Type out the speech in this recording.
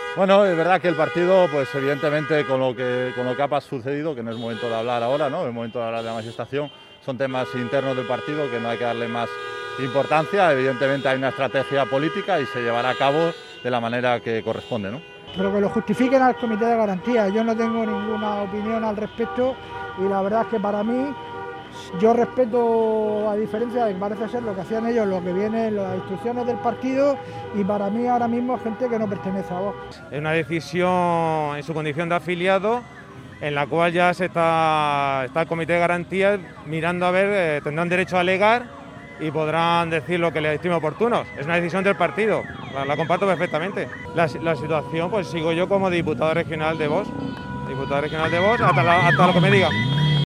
Bueno, es verdad que el partido, pues evidentemente con lo que ha sucedido, que no es momento de hablar ahora, ¿no? Es momento de hablar de la manifestación, son temas internos del partido que no hay que darle más importancia. Evidentemente hay una estrategia política y se llevará a cabo de la manera que corresponde, ¿no? Pero que lo justifiquen al Comité de Garantía. Yo no tengo ninguna opinión al respecto y la verdad es que para mí, yo respeto, a diferencia de que parece ser lo que hacían ellos, lo que viene, las instrucciones del partido, y para mí ahora mismo es gente que no pertenece a Vox. Es una decisión en su condición de afiliado, en la cual ya está el Comité de Garantías mirando a ver, tendrán derecho a alegar y podrán decir lo que les estime oportuno. Es una decisión del partido, la comparto perfectamente. La situación, pues sigo yo como diputado regional de Vox, hasta lo que me diga.